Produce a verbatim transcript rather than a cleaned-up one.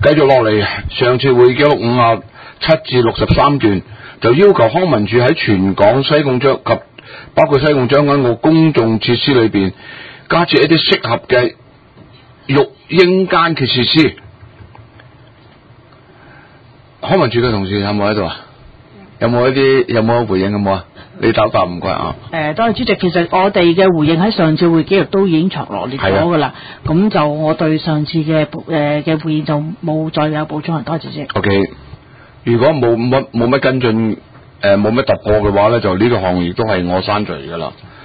繼續落嚟，上次會議記錄五啊七至六十三段，就要求康文署喺全港西貢將及包括西貢將軍澳公眾設施裏邊加設一啲適合嘅育嬰間嘅設施。康文署嘅同事有冇喺度啊？有冇一啲有冇回應有冇啊？你答答唔該啊。 誒，多謝主席。其實我哋嘅回應喺上次會議記錄都已經詳羅列咗㗎啦。咁、啊、就我對上次嘅誒嘅回應就冇再有補充。多謝主席。 O、okay. K， 如果冇乜冇乜跟進誒冇乜突破嘅話咧，就呢個項亦都係我刪除㗎啦。